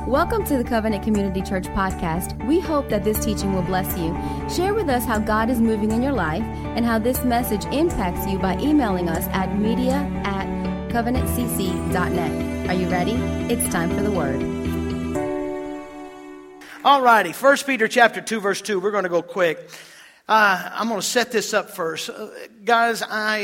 Welcome to the Covenant Community Church podcast. We hope that this teaching will bless you. Share with us how God is moving in your life and how this message impacts you by emailing us at media@covenantcc.net. Are you ready? It's time for the word. All righty, 1 Peter chapter 2, verse 2. We're going to go quick. I'm going to set this up first. Guys,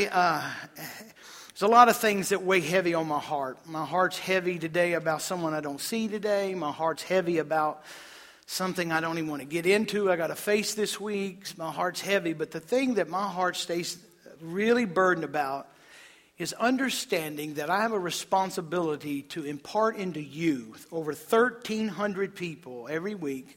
there's a lot of things that weigh heavy on my heart. My heart's heavy today about someone I don't see today. My heart's heavy about something I don't even want to get into. I got to face this week. My heart's heavy. But the thing that my heart stays really burdened about is understanding that I have a responsibility to impart into you, over 1,300 people every week,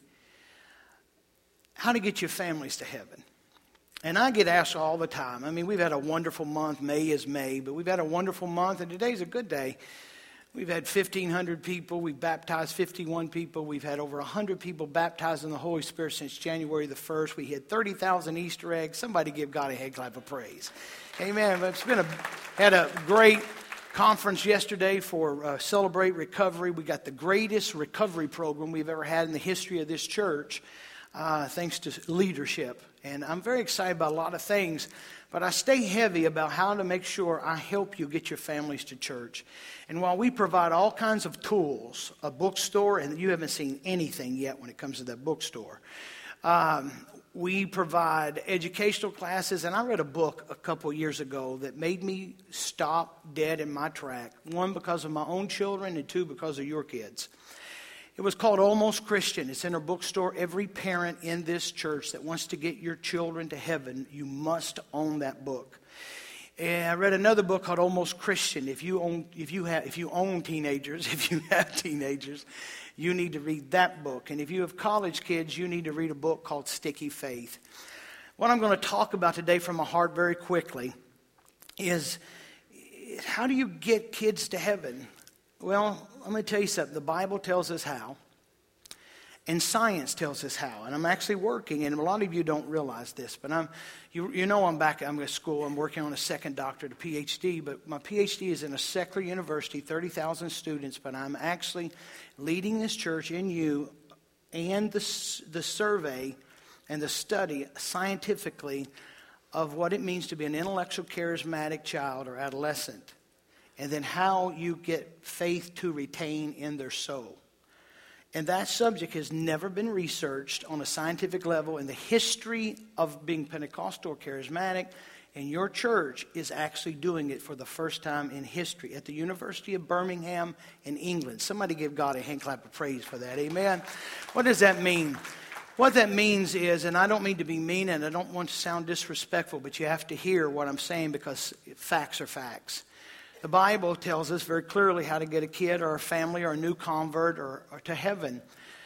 how to get your families to heaven. And I get asked all the time. I mean, we've had a wonderful month. May is May, but we've had a wonderful month, and today's a good day. We've had 1,500 people. We've baptized 51 people. We've had over 100 people baptized in the Holy Spirit since January the 1st. We hit 30,000 Easter eggs. Somebody give God a hand clap of praise. Amen. It's had a great conference yesterday for Celebrate Recovery. We got the greatest recovery program we've ever had in the history of this church, thanks to leadership. And I'm very excited about a lot of things, but I stay heavy about how to make sure I help you get your families to church. And while we provide all kinds of tools, a bookstore, and you haven't seen anything yet when it comes to that bookstore, we provide educational classes. And I read a book a couple years ago that made me stop dead in my track. One, because of my own children, and two, because of your kids. It was called Almost Christian. It's in our bookstore. Every parent in this church that wants to get your children to heaven, you must own that book. And I read another book called Almost Christian. If you own teenagers, if you have teenagers, you need to read that book. And if you have college kids, you need to read a book called Sticky Faith. What I'm going to talk about today from my heart very quickly is how do you get kids to heaven? Well, I'm going to tell you something. The Bible tells us how, and science tells us how. And I'm actually working, and a lot of you don't realize this, but I'm back. I'm at school. I'm working on a second doctorate, a PhD. But my PhD is in a secular university, 30,000 students. But I'm actually leading this church in you, and the survey and the study scientifically of what it means to be an intellectual, charismatic child or adolescent. And then how you get faith to retain in their soul. And that subject has never been researched on a scientific level in the history of being Pentecostal or charismatic. And your church is actually doing it for the first time in history at the University of Birmingham in England. Somebody give God a hand clap of praise for that. Amen. What does that mean? What that means is, and I don't mean to be mean and I don't want to sound disrespectful, but you have to hear what I'm saying because facts are facts. The Bible tells us very clearly how to get a kid or a family or a new convert or to heaven.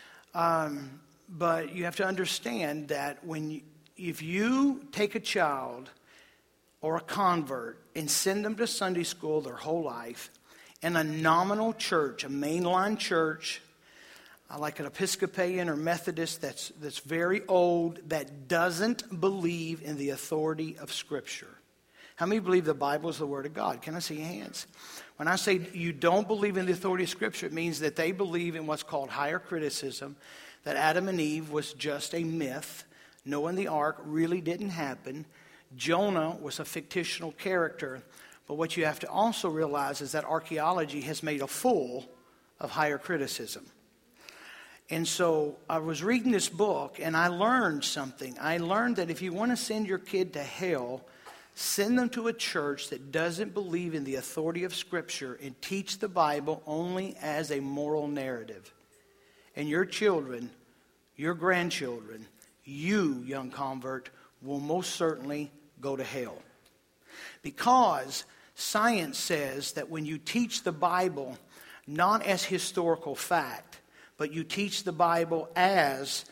But you have to understand that if you take a child or a convert and send them to Sunday school their whole life in a nominal church, a mainline church, like an Episcopalian or Methodist that's very old, that doesn't believe in the authority of Scripture. How many believe the Bible is the Word of God? Can I see your hands? When I say you don't believe in the authority of Scripture, it means that they believe in what's called higher criticism, that Adam and Eve was just a myth. Noah and the ark really didn't happen. Jonah was a fictional character. But what you have to also realize is that archaeology has made a fool of higher criticism. And so I was reading this book and I learned something. I learned that if you want to send your kid to hell, send them to a church that doesn't believe in the authority of Scripture and teach the Bible only as a moral narrative. And your children, your grandchildren, you, young convert, will most certainly go to hell. Because science says that when you teach the Bible not as historical fact, but you teach the Bible as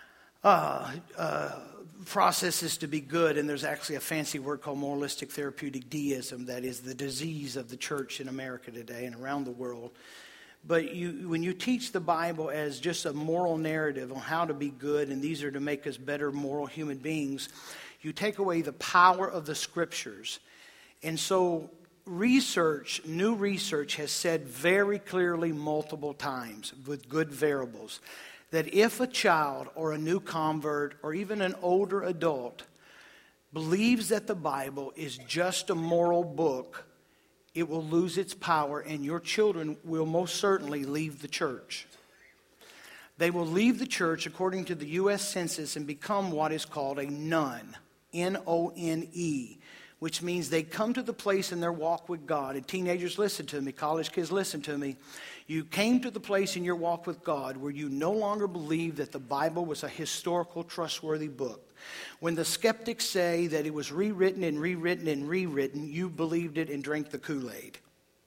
processes to be good, and there's actually a fancy word called moralistic therapeutic deism that is the disease of the church in America today and around the world. But when you teach the Bible as just a moral narrative on how to be good, and these are to make us better moral human beings, you take away the power of the Scriptures. And so new research has said very clearly multiple times with good variables that if a child or a new convert or even an older adult believes that the Bible is just a moral book, it will lose its power and your children will most certainly leave the church. They will leave the church according to the U.S. Census and become what is called a none, N-O-N-E, which means they come to the place in their walk with God. And teenagers, listen to me. College kids, listen to me. You came to the place in your walk with God where you no longer believe that the Bible was a historical, trustworthy book. When the skeptics say that it was rewritten and rewritten and rewritten, you believed it and drank the Kool-Aid.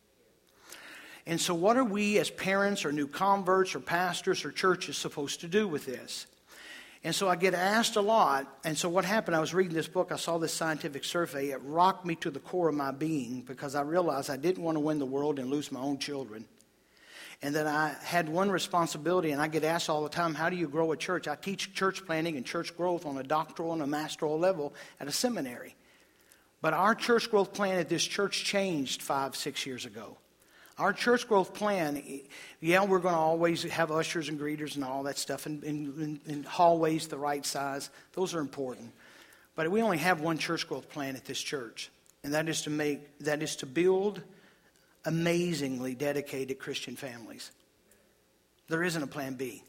And so what are we as parents or new converts or pastors or churches supposed to do with this? And so I get asked a lot. And so what happened, I was reading this book, I saw this scientific survey. It rocked me to the core of my being because I realized I didn't want to win the world and lose my own children. And that I had one responsibility, and I get asked all the time, how do you grow a church? I teach church planting and church growth on a doctoral and a masteral level at a seminary. But our church growth plan at this church changed 5-6 years ago. Our church growth plan, yeah, we're going to always have ushers and greeters and all that stuff, and hallways the right size. Those are important. But we only have one church growth plan at this church, and that is to build amazingly dedicated Christian families. There isn't a plan B.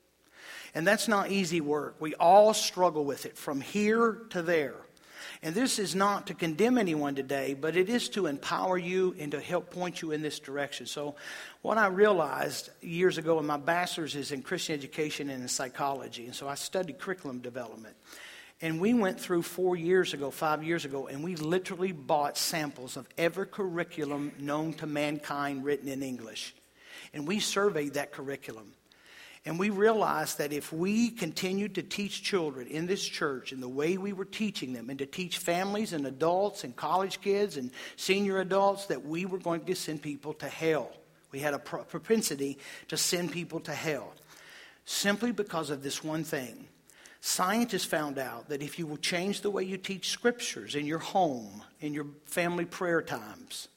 And that's not easy work. We all struggle with it from here to there. And this is not to condemn anyone today, but it is to empower you and to help point you in this direction. So what I realized years ago, and my bachelor's is in Christian education and in psychology, and so I studied curriculum development. And we went through 5 years ago, and we literally bought samples of every curriculum known to mankind written in English. And we surveyed that curriculum. And we realized that if we continued to teach children in this church in the way we were teaching them, and to teach families and adults and college kids and senior adults, that we were going to send people to hell. We had a propensity to send people to hell. Simply because of this one thing. Scientists found out that if you will change the way you teach scriptures in your home, in your family prayer times,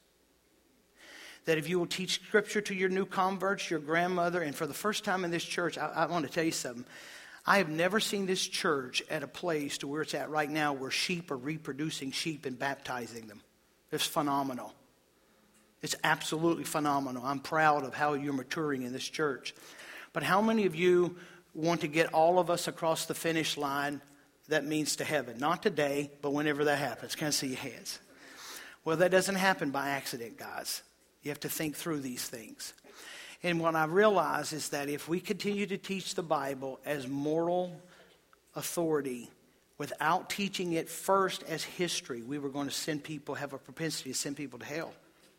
that if you will teach scripture to your new converts, your grandmother, and for the first time in this church, I want to tell you something. I have never seen this church at a place to where it's at right now where sheep are reproducing sheep and baptizing them. It's phenomenal. It's absolutely phenomenal. I'm proud of how you're maturing in this church. But how many of you want to get all of us across the finish line? That means to heaven. Not today, but whenever that happens. Can I see your hands? Well, that doesn't happen by accident, guys. You have to think through these things. And what I realize is that if we continue to teach the Bible as moral authority without teaching it first as history, we were going to have a propensity to send people to hell.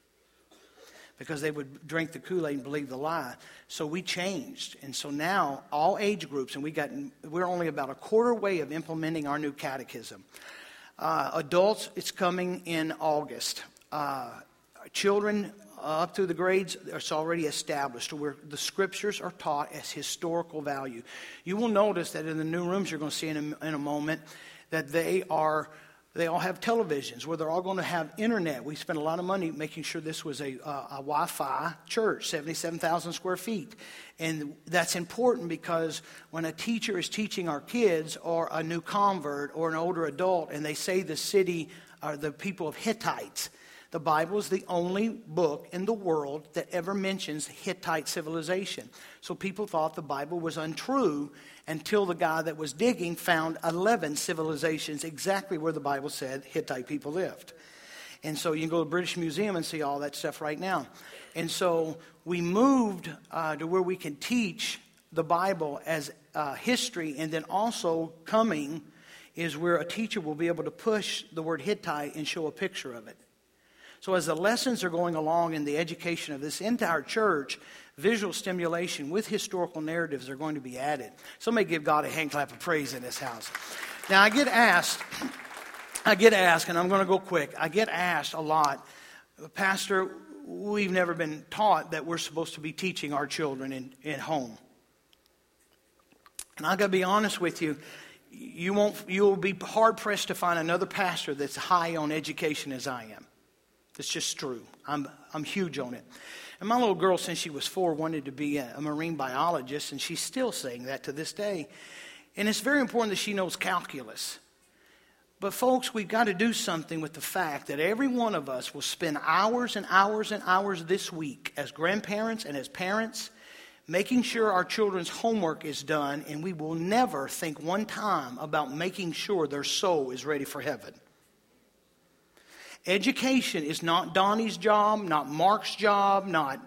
Because they would drink the Kool-Aid and believe the lie. So we changed. And so now all age groups, and we're only about a quarter way of implementing our new catechism. Adults, it's coming in August. Children up through the grades, it's already established where the scriptures are taught as historical value. You will notice that in the new rooms you're going to see in a moment that they all have televisions where they're all going to have internet. We spent a lot of money making sure this was a Wi-Fi church, 77,000 square feet. And that's important because when a teacher is teaching our kids or a new convert or an older adult and they say the city or the people of Hittites, the Bible is the only book in the world that ever mentions Hittite civilization. So people thought the Bible was untrue until the guy that was digging found 11 civilizations exactly where the Bible said Hittite people lived. And so you can go to the British Museum and see all that stuff right now. And so we moved to where we can teach the Bible as history, and then also coming is where a teacher will be able to push the word Hittite and show a picture of it. So as the lessons are going along in the education of this entire church, visual stimulation with historical narratives are going to be added. Somebody give God a hand clap of praise in this house. Now I get asked, and I'm going to go quick. I get asked a lot, Pastor, we've never been taught that we're supposed to be teaching our children at home. And I got to be honest with you, you'll be hard pressed to find another pastor that's high on education as I am. It's just true. I'm huge on it. And my little girl, since she was 4, wanted to be a marine biologist, and she's still saying that to this day. And it's very important that she knows calculus. But folks, we've got to do something with the fact that every one of us will spend hours and hours and hours this week as grandparents and as parents making sure our children's homework is done, and we will never think one time about making sure their soul is ready for heaven. Education is not Donnie's job, not Mark's job, not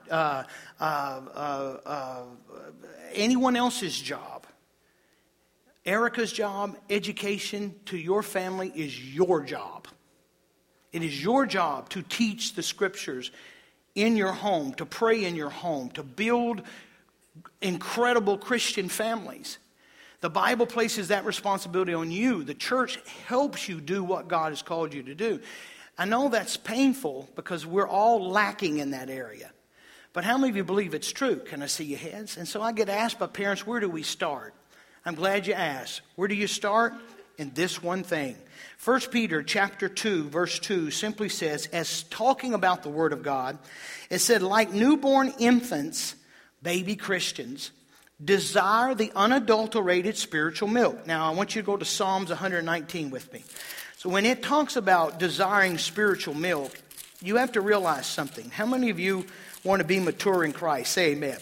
anyone else's job. Erica's job, education to your family is your job. It is your job to teach the scriptures in your home, to pray in your home, to build incredible Christian families. The Bible places that responsibility on you. The church helps you do what God has called you to do. I know that's painful because we're all lacking in that area. But how many of you believe it's true? Can I see your heads? And so I get asked by parents, where do we start? I'm glad you asked. Where do you start? In this one thing. 1 Peter chapter 2, verse 2 simply says, as talking about the Word of God, it said, like newborn infants, baby Christians, desire the unadulterated spiritual milk. Now, I want you to go to Psalms 119 with me. So when it talks about desiring spiritual milk, you have to realize something. How many of you want to be mature in Christ? Say amen.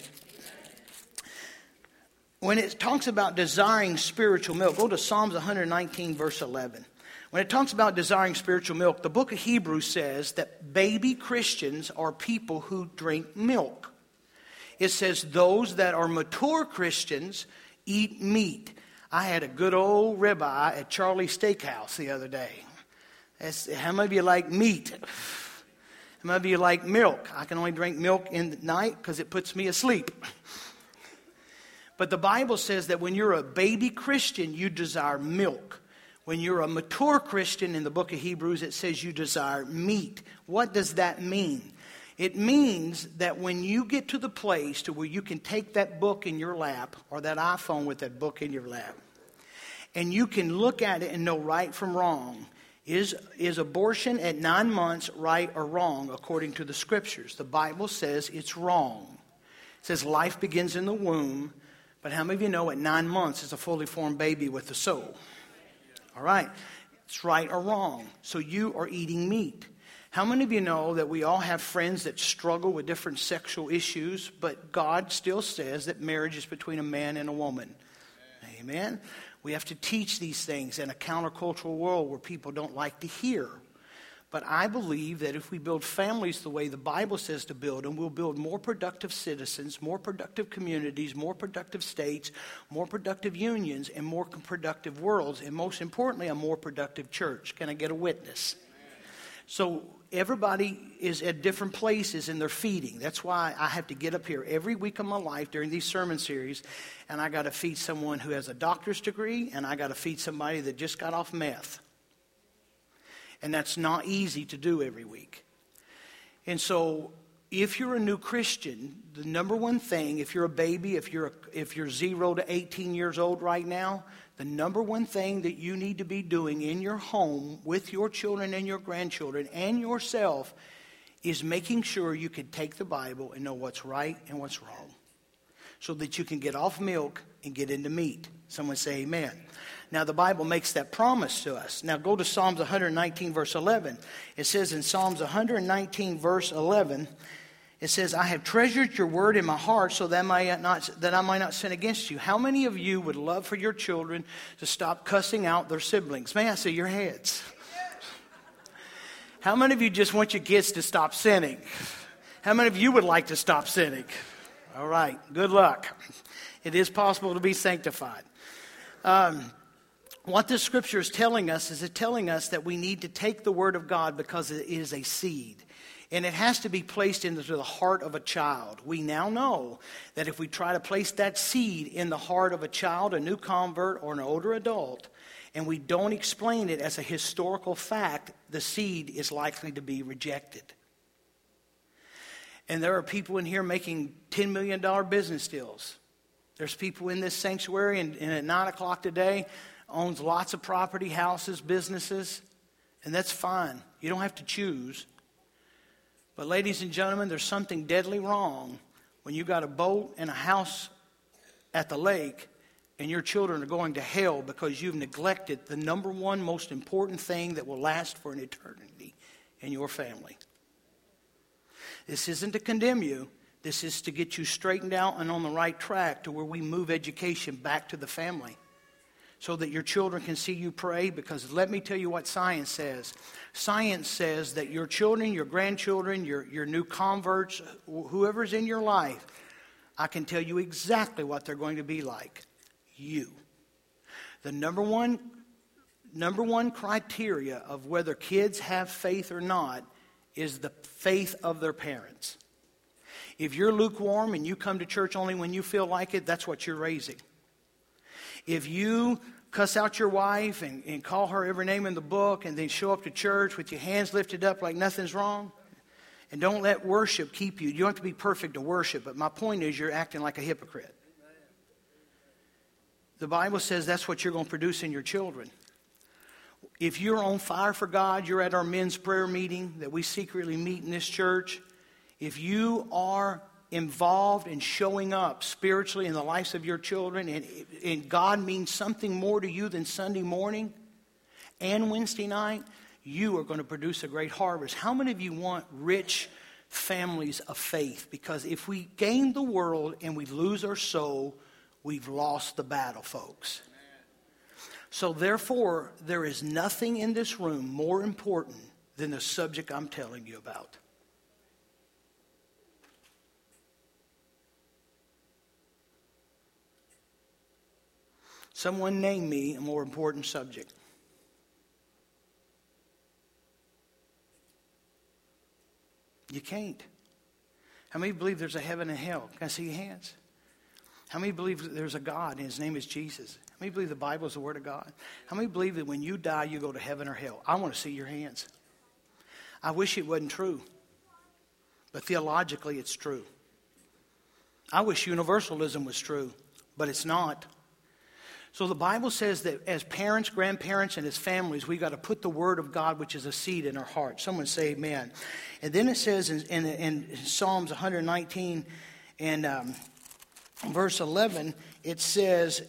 When it talks about desiring spiritual milk, go to Psalms 119, verse 11. When it talks about desiring spiritual milk, the book of Hebrews says that baby Christians are people who drink milk. It says those that are mature Christians eat meat. I had a good old ribeye at Charlie's Steakhouse the other day. How many of you like meat? How many of you like milk? I can only drink milk in the night because it puts me asleep. But the Bible says that when you're a baby Christian, you desire milk. When you're a mature Christian, in the book of Hebrews, it says you desire meat. What does that mean? It means that when you get to the place to where you can take that book in your lap, or that iPhone with that book in your lap, and you can look at it and know right from wrong, is abortion at 9 months right or wrong according to the scriptures? The Bible says it's wrong. It says life begins in the womb, but how many of you know at 9 months it's a fully formed baby with a soul? All right, it's right or wrong. So you are eating meat. How many of you know that we all have friends that struggle with different sexual issues, but God still says that marriage is between a man and a woman? Amen. We have to teach these things in a countercultural world where people don't like to hear. But I believe that if we build families the way the Bible says to build them, we'll build more productive citizens, more productive communities, more productive states, more productive unions, and more productive worlds, and most importantly, a more productive church. Can I get a witness? So everybody is at different places in their feeding. That's why I have to get up here every week of my life during these sermon series, and I got to feed someone who has a doctor's degree, and I got to feed somebody that just got off meth. And that's not easy to do every week. And so if you're a new Christian, the number one thing, if you're a baby, if you're 0 to 18 years old right now, the number one thing that you need to be doing in your home with your children and your grandchildren and yourself is making sure you can take the Bible and know what's right and what's wrong, so that you can get off milk and get into meat. Someone say amen. Now the Bible makes that promise to us. Now go to Psalms 119 verse 11. It says in Psalms 119 verse 11, it says, I have treasured your word in my heart so that I might not sin against you. How many of you would love for your children to stop cussing out their siblings? May I see your heads? How many of you just want your kids to stop sinning? How many of you would like to stop sinning? All right, good luck. It is possible to be sanctified. What this scripture is telling us is telling us that we need to take the word of God because it is a seed. And it has to be placed into the heart of a child. We now know that if we try to place that seed in the heart of a child, a new convert, or an older adult, and we don't explain it as a historical fact, the seed is likely to be rejected. And there are people in here making $10 million business deals. There's people in this sanctuary and at 9 o'clock today owns lots of property, houses, businesses, and that's fine. You don't have to choose. But ladies and gentlemen, there's something deadly wrong when you got a boat and a house at the lake and your children are going to hell because you've neglected the number one most important thing that will last for an eternity in your family. This isn't to condemn you. This is to get you straightened out and on the right track to where we move education back to the family so that your children can see you pray. Because let me tell you what science says. Science says that your children, your grandchildren, your new converts, whoever's in your life, I can tell you exactly what they're going to be like. You. The number one criteria of whether kids have faith or not is the faith of their parents. If you're lukewarm and you come to church only when you feel like it, that's what you're raising. If you cuss out your wife and call her every name in the book and then show up to church with your hands lifted up like nothing's wrong, and don't let worship keep you. You don't have to be perfect to worship, but my point is you're acting like a hypocrite. The Bible says that's what you're going to produce in your children. If you're on fire for God, you're at our men's prayer meeting that we secretly meet in this church. If you are involved in showing up spiritually in the lives of your children, and God means something more to you than Sunday morning and Wednesday night, you are going to produce a great harvest. How many of you want rich families of faith? Because if we gain the world and we lose our soul, we've lost the battle, folks. So therefore, there is nothing in this room more important than the subject I'm telling you about. Someone name me a more important subject. You can't. How many believe there's a heaven and hell? Can I see your hands? How many believe there's a God and his name is Jesus? How many believe the Bible is the Word of God? How many believe that when you die, you go to heaven or hell? I want to see your hands. I wish it wasn't true. But theologically, it's true. I wish universalism was true, but it's not. So the Bible says that as parents, grandparents, and as families, we've got to put the Word of God, which is a seed, in our heart. Someone say amen. And then it says in Psalms 119 and verse 11, it says,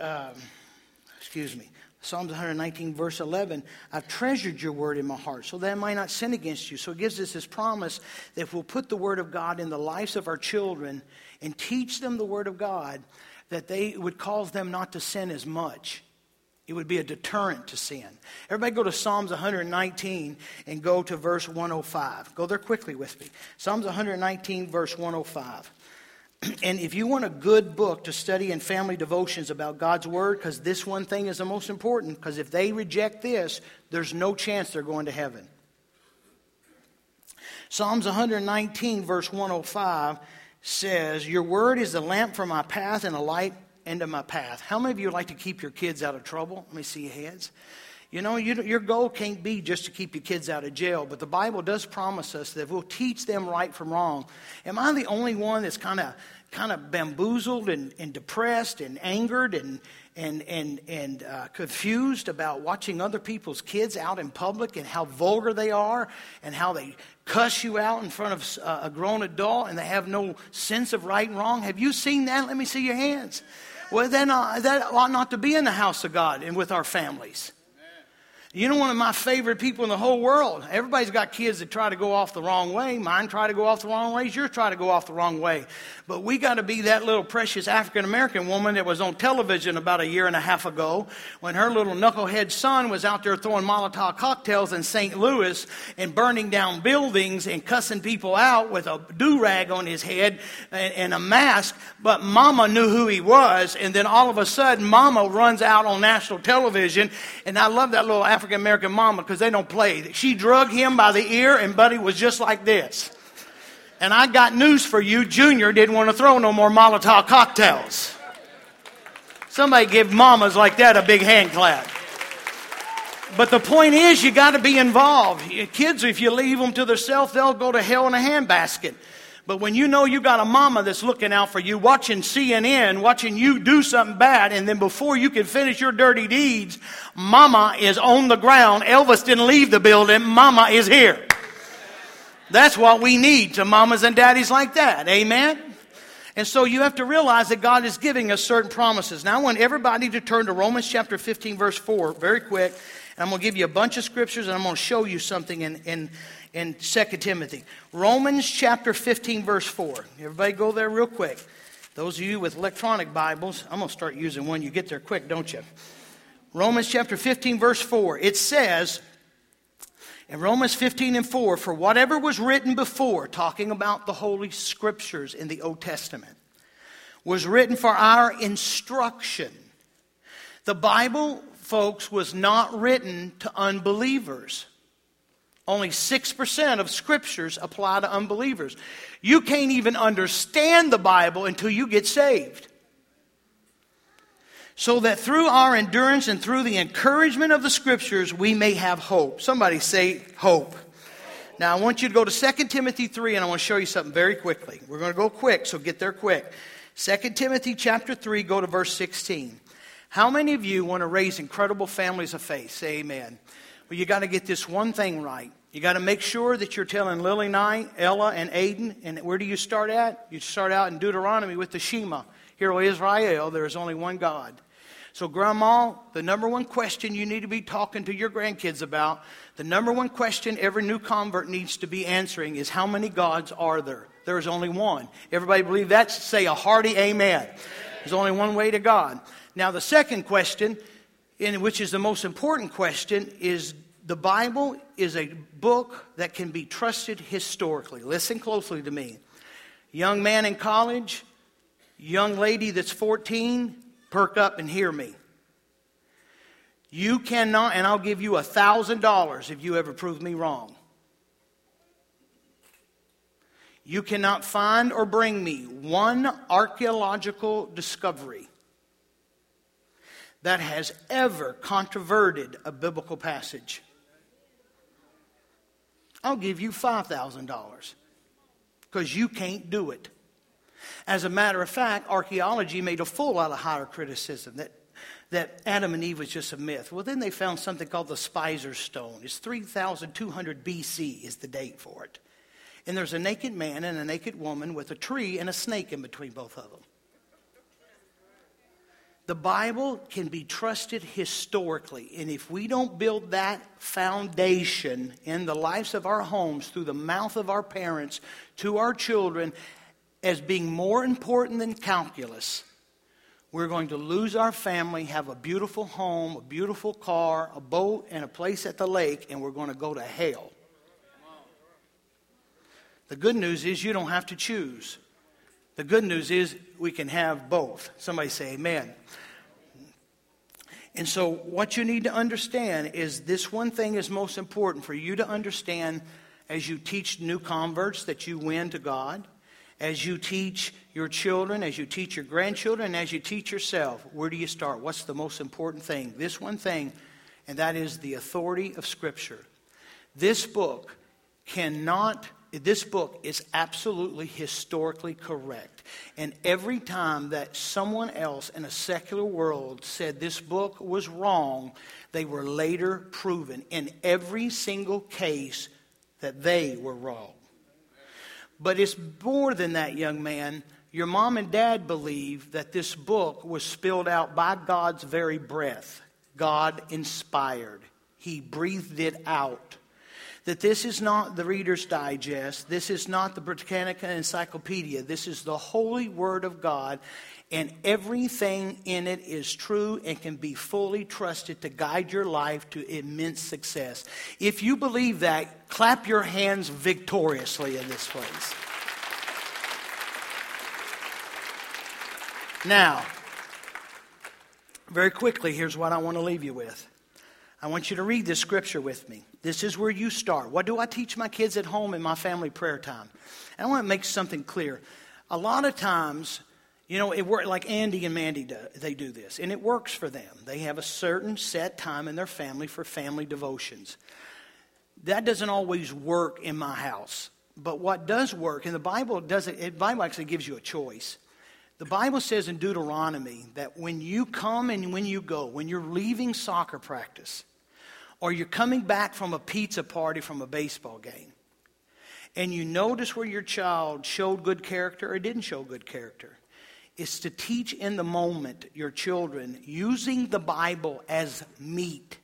Psalms 119 verse 11, I've treasured your word in my heart so that I might not sin against you. So it gives us this promise that if we'll put the Word of God in the lives of our children and teach them the Word of God, that they would cause them not to sin as much. It would be a deterrent to sin. Everybody go to Psalms 119 and go to verse 105. Go there quickly with me. Psalms 119 verse 105. And if you want a good book to study in family devotions about God's Word, because this one thing is the most important, because if they reject this, there's no chance they're going to heaven. Psalms 119 verse 105 says, your word is a lamp for my path and a light into my path. How many of you would like to keep your kids out of trouble? Let me see your hands. You know, your goal can't be just to keep your kids out of jail, but the Bible does promise us that if we'll teach them right from wrong. Am I the only one that's kind of bamboozled and depressed and angered and confused about watching other people's kids out in public and how vulgar they are and how they cuss you out in front of a grown adult and they have no sense of right and wrong? Have you seen that? Let me see your hands. Well, then that ought not to be in the house of God and with our families. You know, one of my favorite people in the whole world. Everybody's got kids that try to go off the wrong way. Mine try to go off the wrong way. Yours try to go off the wrong way. But we got to be that little precious African-American woman that was on television about a year and a half ago when her little knucklehead son was out there throwing Molotov cocktails in St. Louis and burning down buildings and cussing people out with a do-rag on his head and a mask. But Mama knew who he was. And then all of a sudden, Mama runs out on national television. And I love that little African-American mama because they don't play. She drug him by the ear and Buddy was just like this. And I got news for you. Junior didn't want to throw no more Molotov cocktails. Somebody give mamas like that a big hand clap. But the point is you got to be involved. Kids, if you leave them to themselves, they'll go to hell in a handbasket. But when you know you got a mama that's looking out for you, watching CNN, watching you do something bad, and then before you can finish your dirty deeds, mama is on the ground. Elvis didn't leave the building. Mama is here. That's what we need to mamas and daddies like that. Amen? And so you have to realize that God is giving us certain promises. Now I want everybody to turn to Romans chapter 15, verse 4, very quick. And I'm going to give you a bunch of scriptures, and I'm going to show you something in 2 Timothy. Romans chapter 15, verse 4. Everybody go there real quick. Those of you with electronic Bibles, I'm going to start using one. You get there quick, don't you? Romans chapter 15, verse 4. It says, in Romans 15 and 4, for whatever was written before, talking about the Holy Scriptures in the Old Testament, was written for our instruction. The Bible, folks, was not written to unbelievers. Only 6% of scriptures apply to unbelievers. You can't even understand the Bible until you get saved. So that through our endurance and through the encouragement of the scriptures, we may have hope. Somebody say hope. Now I want you to go to 2 Timothy 3, and I want to show you something very quickly. We're going to go quick, so get there quick. 2 Timothy chapter 3, go to verse 16. How many of you want to raise incredible families of faith? Say amen. Well, you got to get this one thing right. You got to make sure that you're telling Lily Knight, Ella, and Aiden. And where do you start at? You start out in Deuteronomy with the Shema. Hear, O Israel, there is only one God. So, Grandma, the number one question you need to be talking to your grandkids about, the number one question every new convert needs to be answering is, how many gods are there? There is only one. Everybody believe that? Say a hearty amen. There's only one way to God. Now, the second question, which is the most important question, is the Bible is a book that can be trusted historically. Listen closely to me. Young man in college, young lady that's 14, perk up and hear me. You cannot, and I'll give you $1,000 if you ever prove me wrong. You cannot find or bring me one archaeological discovery that has ever controverted a biblical passage. I'll give you $5,000 because you can't do it. As a matter of fact, archaeology made a fool out of higher criticism that Adam and Eve was just a myth. Well, then they found something called the Spicer Stone. It's 3,200 BC is the date for it. And there's a naked man and a naked woman with a tree and a snake in between both of them. The Bible can be trusted historically. And if we don't build that foundation in the lives of our homes through the mouth of our parents to our children as being more important than calculus, we're going to lose our family, have a beautiful home, a beautiful car, a boat, and a place at the lake, and we're going to go to hell. The good news is you don't have to choose. The good news is we can have both. Somebody say amen. And so what you need to understand is this one thing is most important for you to understand as you teach new converts that you win to God, as you teach your children, as you teach your grandchildren, and as you teach yourself. Where do you start? What's the most important thing? This one thing, and that is the authority of Scripture. This book is absolutely historically correct. And every time that someone else in a secular world said this book was wrong, they were later proven in every single case that they were wrong. But it's more than that, young man. Your mom and dad believe that this book was spilled out by God's very breath. God inspired. He breathed it out. That this is not the Reader's Digest. This is not the Britannica Encyclopedia. This is the holy Word of God. And everything in it is true and can be fully trusted to guide your life to immense success. If you believe that, clap your hands victoriously in this place. Now, very quickly, here's what I want to leave you with. I want you to read this scripture with me. This is where you start. What do I teach my kids at home in my family prayer time? And I want to make something clear. A lot of times, it works like Andy and Mandy do. They do this, and it works for them. They have a certain set time in their family for family devotions. That doesn't always work in my house. But what does work, and the Bible actually gives you a choice. The Bible says in Deuteronomy that when you come and when you go, when you're leaving soccer practice, or you're coming back from a pizza party from a baseball game, and you notice where your child showed good character or didn't show good character. It's to teach in the moment your children using the Bible as meat.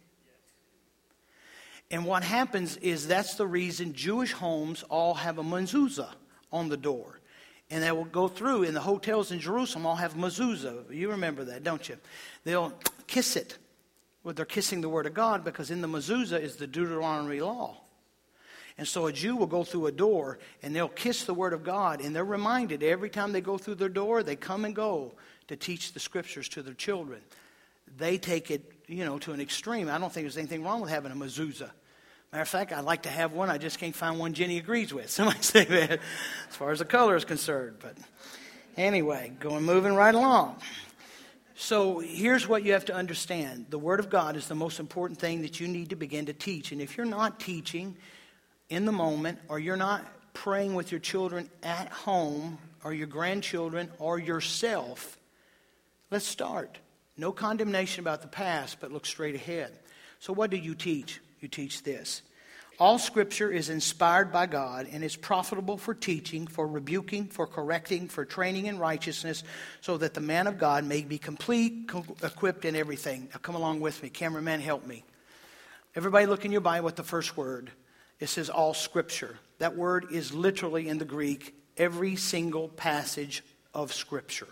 And what happens is that's the reason Jewish homes all have a mezuzah on the door. And they will go through, in the hotels in Jerusalem all have mezuzah. You remember that, don't you? They'll kiss it. Well, they're kissing the Word of God because in the mezuzah is the Deuteronomy law. And so a Jew will go through a door and they'll kiss the Word of God. And they're reminded every time they go through their door, they come and go to teach the Scriptures to their children. They take it, to an extreme. I don't think there's anything wrong with having a mezuzah. Matter of fact, I'd like to have one. I just can't find one Jenny agrees with. Somebody say that as far as the color is concerned. But anyway, moving right along. So here's what you have to understand. The Word of God is the most important thing that you need to begin to teach. And if you're not teaching in the moment, or you're not praying with your children at home, or your grandchildren, or yourself, let's start. No condemnation about the past, but look straight ahead. So what do you teach? You teach this. All Scripture is inspired by God and is profitable for teaching, for rebuking, for correcting, for training in righteousness, so that the man of God may be complete, equipped in everything. Now come along with me. Cameraman, help me. Everybody look in your Bible at the first word. It says all Scripture. That word is literally in the Greek every single passage of Scripture.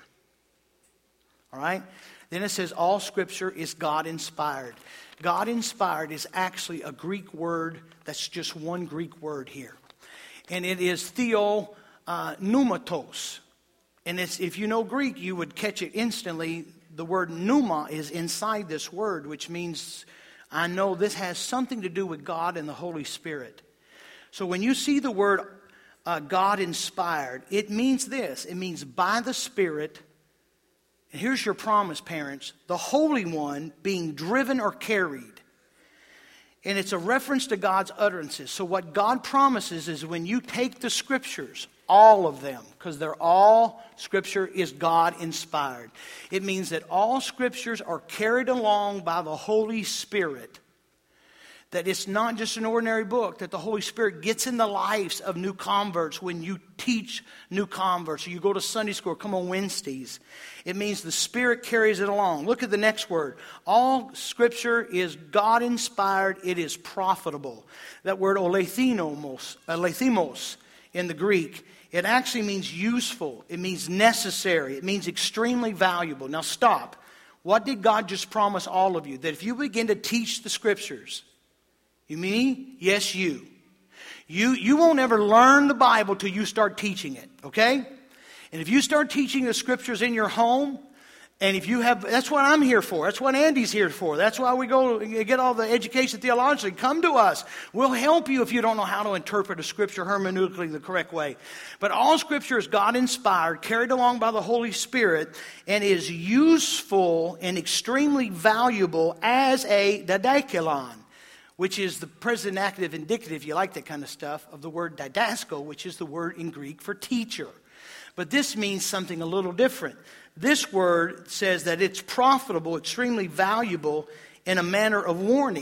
All right? Then it says all Scripture is God-inspired. God-inspired is actually a Greek word that's just one Greek word here. And it is theopneumatos. And if you know Greek, you would catch it instantly. The word pneuma is inside this word, which means I know this has something to do with God and the Holy Spirit. So when you see the word God-inspired, it means this. It means by the Spirit. And here's your promise, parents. The Holy One being driven or carried. And it's a reference to God's utterances. So what God promises is when you take the Scriptures, all of them, because they're all, Scripture is God-inspired. It means that all Scriptures are carried along by the Holy Spirit. That it's not just an ordinary book, that the Holy Spirit gets in the lives of new converts when you teach new converts, or you go to Sunday school, or come on Wednesdays. It means the Spirit carries it along. Look at the next word. All Scripture is God-inspired. It is profitable. That word olethimos in the Greek, it actually means useful. It means necessary. It means extremely valuable. Now stop. What did God just promise all of you? That if you begin to teach the Scriptures, you me? Yes, you. You won't ever learn the Bible till you start teaching it, okay? And if you start teaching the Scriptures in your home, and if you have, that's what I'm here for. That's what Andy's here for. That's why we go get all the education theologically. Come to us. We'll help you if you don't know how to interpret a Scripture hermeneutically the correct way. But all Scripture is God-inspired, carried along by the Holy Spirit, and is useful and extremely valuable as a didakalon, which is the present active indicative, you like that kind of stuff, of the word didasko, which is the word in Greek for teacher. But this means something a little different. This word says that it's profitable, extremely valuable in a manner of warning,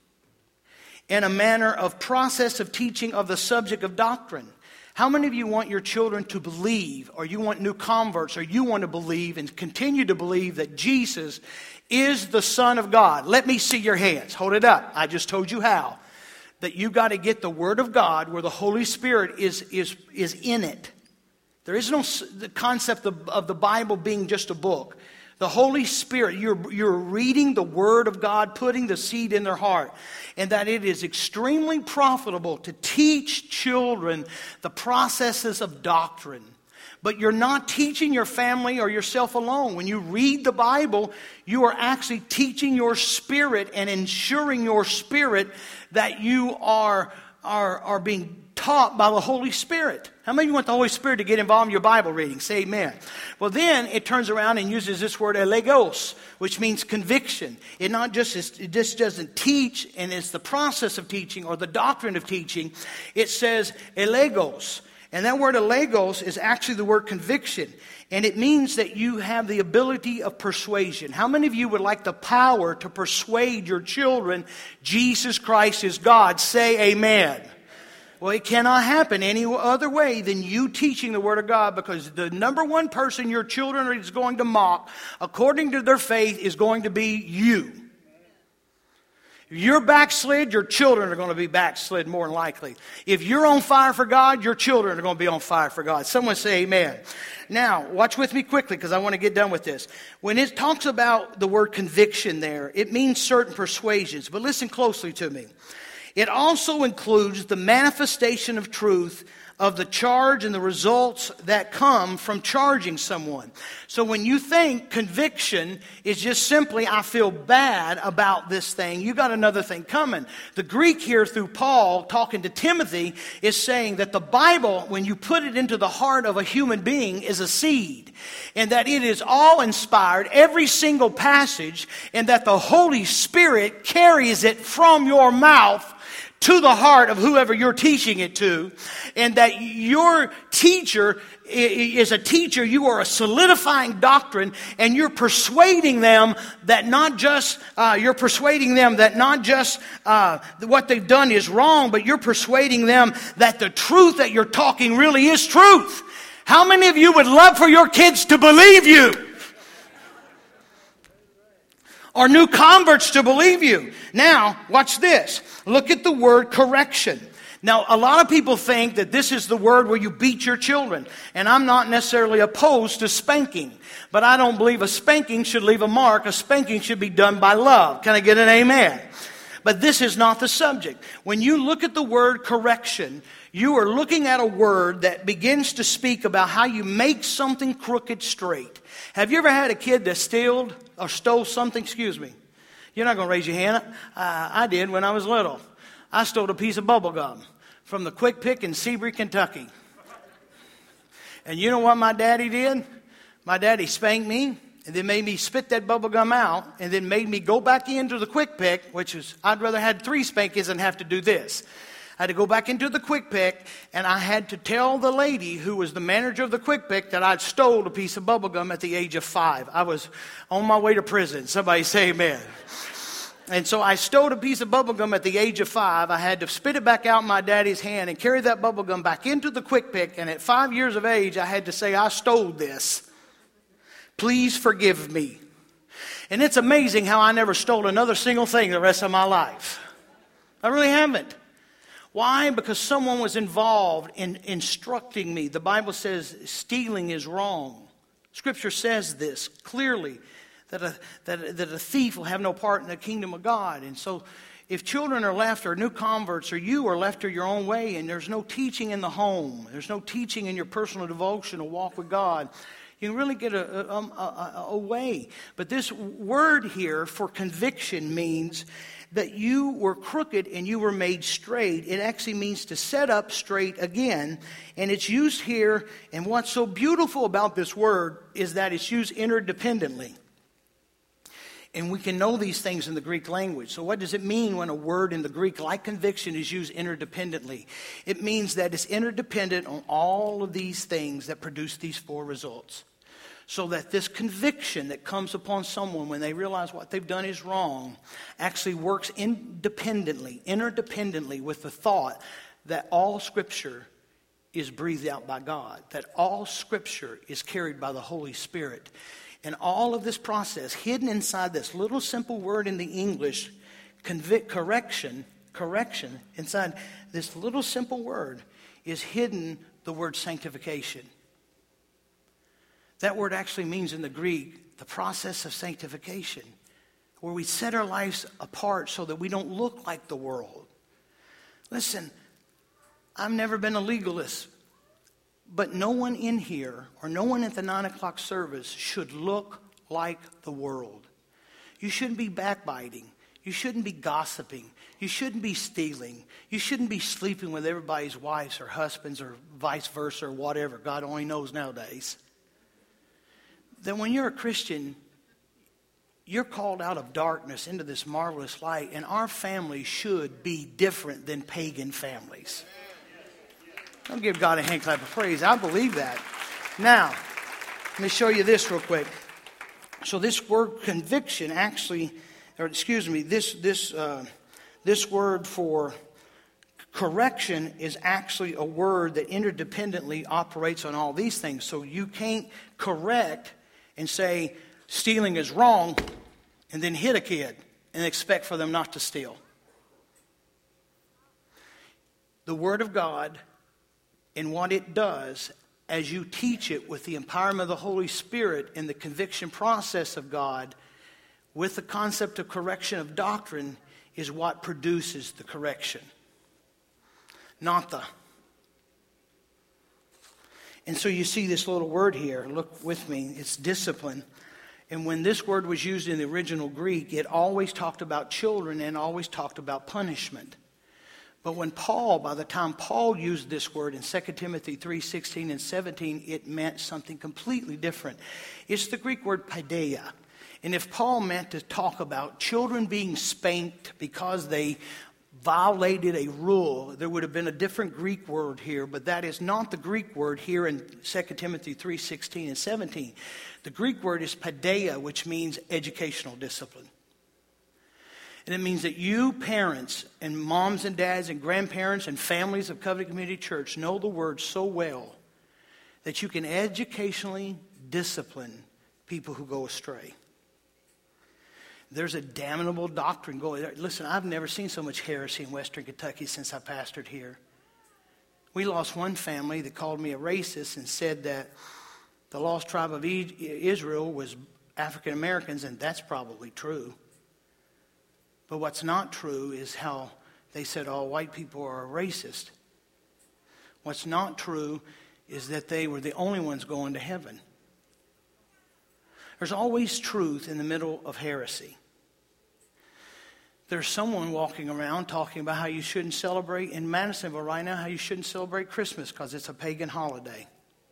in a manner of process of teaching of the subject of doctrine. How many of you want your children to believe, or you want new converts, or you want to believe and continue to believe that Jesus is the Son of God? Let me see your hands. Hold it up. I just told you how. That you got to get the Word of God where the Holy Spirit is in it. There is no the concept of the Bible being just a book. The Holy Spirit, you're reading the Word of God, putting the seed in their heart. And that it is extremely profitable to teach children the processes of doctrine. But you're not teaching your family or yourself alone. When you read the Bible, you are actually teaching your spirit and ensuring your spirit that you are being taught by the Holy Spirit. How many of you want the Holy Spirit to get involved in your Bible reading? Say amen. Well, then it turns around and uses this word elegos, which means conviction. It just doesn't teach, and it's the process of teaching or the doctrine of teaching. It says elegos. And that word elegos is actually the word conviction. And it means that you have the ability of persuasion. How many of you would like the power to persuade your children Jesus Christ is God? Say amen. Well, it cannot happen any other way than you teaching the Word of God, because the number one person your children is going to mock, according to their faith, is going to be you. If you're backslid, your children are going to be backslid more than likely. If you're on fire for God, your children are going to be on fire for God. Someone say amen. Now, watch with me quickly because I want to get done with this. When it talks about the word conviction there, it means certain persuasions. But listen closely to me. It also includes the manifestation of truth of the charge and the results that come from charging someone. So when you think conviction is just simply, I feel bad about this thing, you got another thing coming. The Greek here through Paul talking to Timothy is saying that the Bible, when you put it into the heart of a human being, is a seed. And that it is all inspired, every single passage, and that the Holy Spirit carries it from your mouth to the heart of whoever you're teaching it to, and that your teacher is a teacher, you are a solidifying doctrine, and you're persuading them that not just what they've done is wrong, but you're persuading them that the truth that you're talking really is truth. How many of you would love for your kids to believe you? Or new converts to believe you. Now, watch this. Look at the word correction. Now, a lot of people think that this is the word where you beat your children. And I'm not necessarily opposed to spanking. But I don't believe a spanking should leave a mark. A spanking should be done by love. Can I get an amen? But this is not the subject. When you look at the word correction, you are looking at a word that begins to speak about how you make something crooked straight. Have you ever had a kid that stole something? Excuse me. You're not going to raise your hand. I did when I was little. I stole a piece of bubble gum from the Quick Pick in Seabury, Kentucky. And you know what my daddy did? My daddy spanked me and then made me spit that bubble gum out and then made me go back into the Quick Pick, which is, I'd rather had 3 spankings than have to do this. I had to go back into the Quick Pick, and I had to tell the lady who was the manager of the Quick Pick that I'd stole a piece of bubble gum at the age of 5. I was on my way to prison. Somebody say amen. And so I stole a piece of bubble gum at the age of 5. I had to spit it back out in my daddy's hand and carry that bubble gum back into the Quick Pick. And at 5 years of age, I had to say, I stole this. Please forgive me. And it's amazing how I never stole another single thing the rest of my life. I really haven't. Why? Because someone was involved in instructing me. The Bible says stealing is wrong. Scripture says this clearly, that a thief will have no part in the kingdom of God. And so if children are left, or new converts, or you are left to your own way, and there's no teaching in the home, there's no teaching in your personal devotion or walk with God, you can really get a way. But this word here for conviction means that you were crooked and you were made straight. It actually means to set up straight again. And it's used here, and what's so beautiful about this word is that it's used interdependently. And we can know these things in the Greek language. So what does it mean when a word in the Greek, like conviction, is used interdependently? It means that it's interdependent on all of these things that produce these 4 results. So that this conviction that comes upon someone when they realize what they've done is wrong actually works interdependently with the thought that all Scripture is breathed out by God, that all Scripture is carried by the Holy Spirit. And all of this process, hidden inside this little simple word in the English, correction, inside this little simple word is hidden the word sanctification. That word actually means in the Greek, the process of sanctification, where we set our lives apart so that we don't look like the world. Listen, I've never been a legalist, but no one in here or no one at the 9 o'clock service should look like the world. You shouldn't be backbiting. You shouldn't be gossiping. You shouldn't be stealing. You shouldn't be sleeping with everybody's wives or husbands or vice versa or whatever. God only knows nowadays. That when you're a Christian, you're called out of darkness into this marvelous light, and our family should be different than pagan families. I'll give God a hand clap of praise. I believe that. Now, let me show you this real quick. So this word conviction actually, this word for Correction is actually a word that interdependently operates on all these things. So you can't correct and say stealing is wrong and then hit a kid and expect for them not to steal. The Word of God and what it does as you teach it with the empowerment of the Holy Spirit and the conviction process of God with the concept of correction of doctrine is what produces the correction. Not the. And so you see this little word here. Look with me. It's discipline. And when this word was used in the original Greek, it always talked about children and always talked about punishment. But when by the time Paul used this word in 2 Timothy 3:16 and 17, it meant something completely different. It's the Greek word paideia. And if Paul meant to talk about children being spanked because they violated a rule, there would have been a different Greek word here, but that is not the Greek word here in 2 Timothy 3:16 and 17. The Greek word is paideia, which means educational discipline. And it means that you parents and moms and dads and grandparents and families of Covenant Community Church know the word so well that you can educationally discipline people who go astray. There's a damnable doctrine going there. Listen, I've never seen so much heresy in Western Kentucky since I pastored here. We lost one family that called me a racist and said that the lost tribe of Israel was African Americans, and that's probably true. But what's not true is how they said all white people are racist. What's not true is that they were the only ones going to heaven. There's always truth in the middle of heresy. There's someone walking around talking about how you shouldn't celebrate in Madisonville right now, how you shouldn't celebrate Christmas because it's a pagan holiday.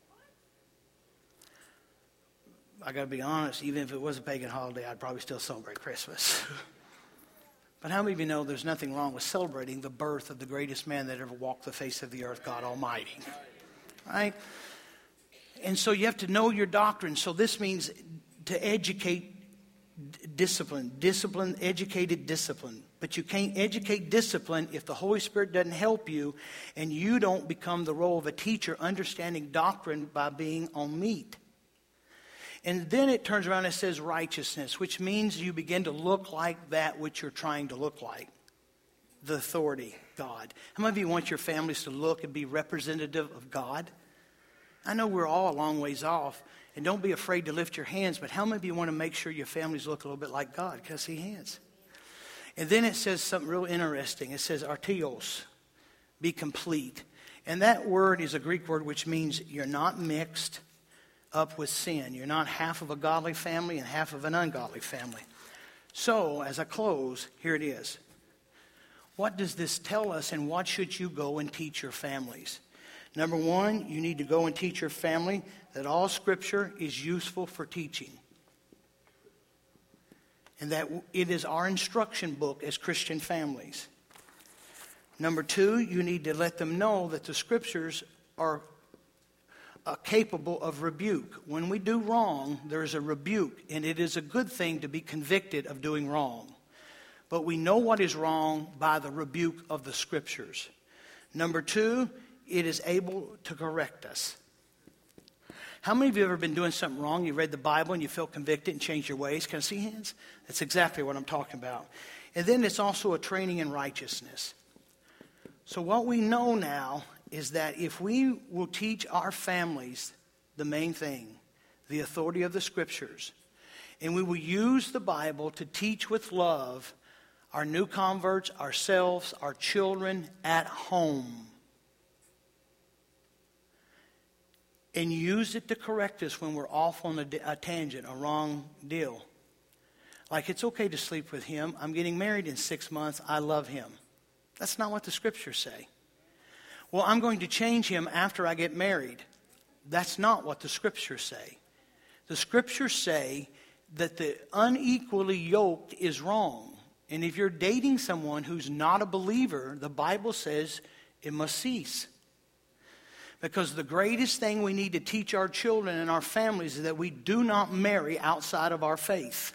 I got to be honest, even if it was a pagan holiday, I'd probably still celebrate Christmas. But how many of you know there's nothing wrong with celebrating the birth of the greatest man that ever walked the face of the earth, God Almighty? Right? And so you have to know your doctrine. So this means to educate discipline, educated discipline. But you can't educate discipline if the Holy Spirit doesn't help you and you don't become the role of a teacher understanding doctrine by being on meat. And then it turns around and says righteousness, which means you begin to look like that which you're trying to look like. The authority, God. How many of you want your families to look and be representative of God? I know we're all a long ways off. And don't be afraid to lift your hands, but how many of you want to make sure your families look a little bit like God? Can I see hands? And then it says something real interesting. It says artios, be complete. And that word is a Greek word which means you're not mixed up with sin. You're not half of a godly family and half of an ungodly family. So, as I close, here it is. What does this tell us, and what should you go and teach your families? Number one, you need to go and teach your family that all Scripture is useful for teaching. And that it is our instruction book as Christian families. Number two, you need to let them know that the Scriptures are capable of rebuke. When we do wrong, there's a rebuke. And it is a good thing to be convicted of doing wrong. But we know what is wrong by the rebuke of the Scriptures. Number two, it is able to correct us. How many of you have ever been doing something wrong? You read the Bible and you felt convicted and changed your ways? Can I see hands? That's exactly what I'm talking about. And then it's also a training in righteousness. So what we know now is that if we will teach our families the main thing, the authority of the Scriptures, and we will use the Bible to teach with love our new converts, ourselves, our children at home, and use it to correct us when we're off on a tangent, a wrong deal. Like, it's okay to sleep with him. I'm getting married in 6 months. I love him. That's not what the Scriptures say. Well, I'm going to change him after I get married. That's not what the Scriptures say. The Scriptures say that the unequally yoked is wrong. And if you're dating someone who's not a believer, the Bible says it must cease. Because the greatest thing we need to teach our children and our families is that we do not marry outside of our faith.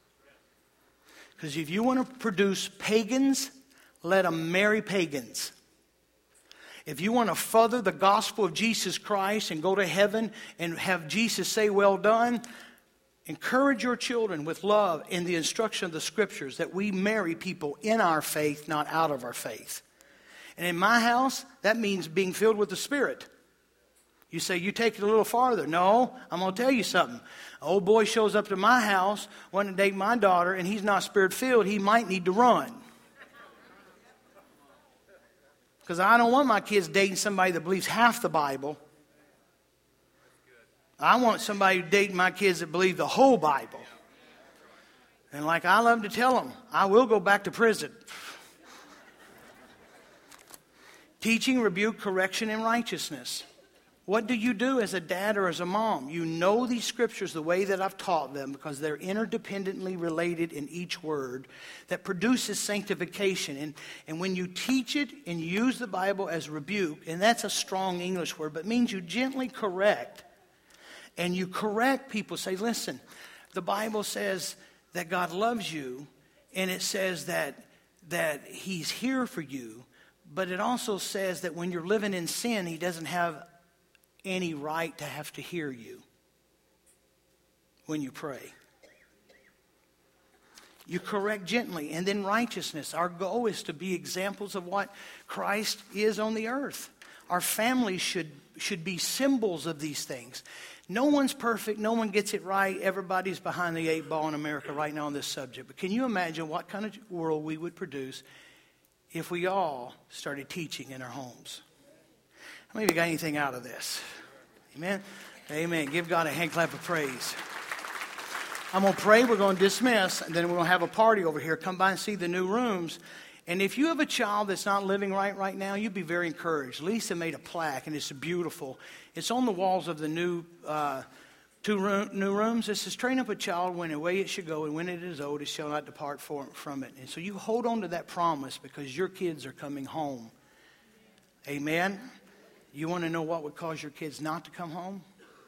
Because if you want to produce pagans, let them marry pagans. If you want to further the gospel of Jesus Christ and go to heaven and have Jesus say, well done, encourage your children with love in the instruction of the Scriptures that we marry people in our faith, not out of our faith. And in my house, that means being filled with the Spirit. You say, you take it a little farther. No, I'm going to tell you something. An old boy shows up to my house, wanting to date my daughter, and he's not Spirit-filled. He might need to run. Because I don't want my kids dating somebody that believes half the Bible. I want somebody dating my kids that believe the whole Bible. And like I love to tell them, I will go back to prison. Teaching, rebuke, correction, and righteousness. What do you do as a dad or as a mom? You know these scriptures the way that I've taught them because they're interdependently related in each word that produces sanctification. And when you teach it and use the Bible as rebuke, and that's a strong English word, but it means you gently correct. And you correct people. Say, listen, the Bible says that God loves you, and it says that He's here for you. But it also says that when you're living in sin, He doesn't have any right to have to hear you when you pray. You correct gently. And then righteousness. Our goal is to be examples of what Christ is on the earth. Our families should be symbols of these things. No one's perfect. No one gets it right. Everybody's behind the 8 ball in America right now on this subject. But can you imagine what kind of world we would produce if we all started teaching in our homes? How many of you got anything out of this? Amen? Amen. Give God a hand clap of praise. I'm going to pray. We're going to dismiss. And then we're going to have a party over here. Come by and see the new rooms. And if you have a child that's not living right now, you'd be very encouraged. Lisa made a plaque, and it's beautiful. It's on the walls of the new new rooms. It says, train up a child when the way it should go, and when it is old, it shall not depart from it. And so you hold on to that promise because your kids are coming home. Amen? You want to know what would cause your kids not to come home?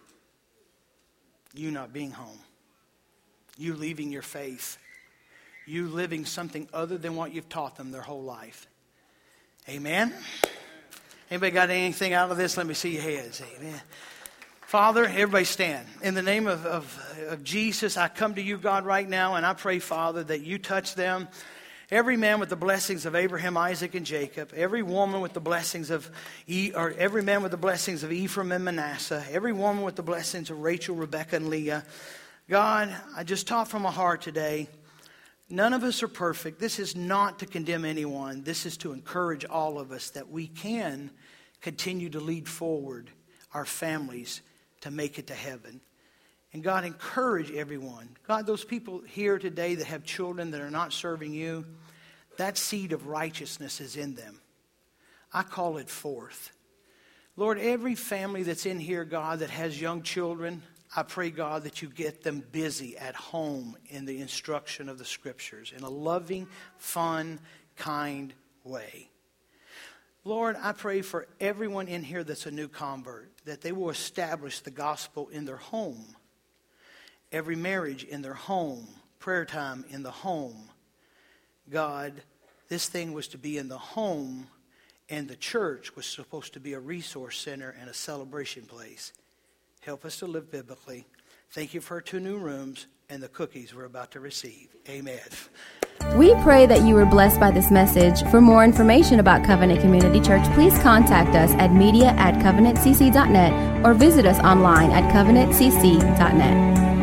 You not being home. You leaving your faith. You living something other than what you've taught them their whole life. Amen? Anybody got anything out of this? Let me see your hands. Amen. Father, everybody stand. In the name of Jesus, I come to you, God, right now, and I pray, Father, that you touch them. Every man with the blessings of Abraham, Isaac, and Jacob. Every woman with the blessings of every man with the blessings of Ephraim and Manasseh. Every woman with the blessings of Rachel, Rebecca, and Leah. God, I just taught from my heart today. None of us are perfect. This is not to condemn anyone. This is to encourage all of us that we can continue to lead forward our families to make it to heaven. And God, encourage everyone. God, those people here today that have children that are not serving you, that seed of righteousness is in them. I call it forth. Lord, every family that's in here, God, that has young children, I pray, God, that you get them busy at home in the instruction of the Scriptures in a loving, fun, kind way. Lord, I pray for everyone in here that's a new convert, that they will establish the gospel in their home. Every marriage in their home, prayer time in the home. God, this thing was to be in the home, and the church was supposed to be a resource center and a celebration place. Help us to live biblically. Thank you for our 2 new rooms and the cookies we're about to receive. Amen. We pray that you were blessed by this message. For more information about Covenant Community Church, please contact us at media@covenantcc.net or visit us online at covenantcc.net.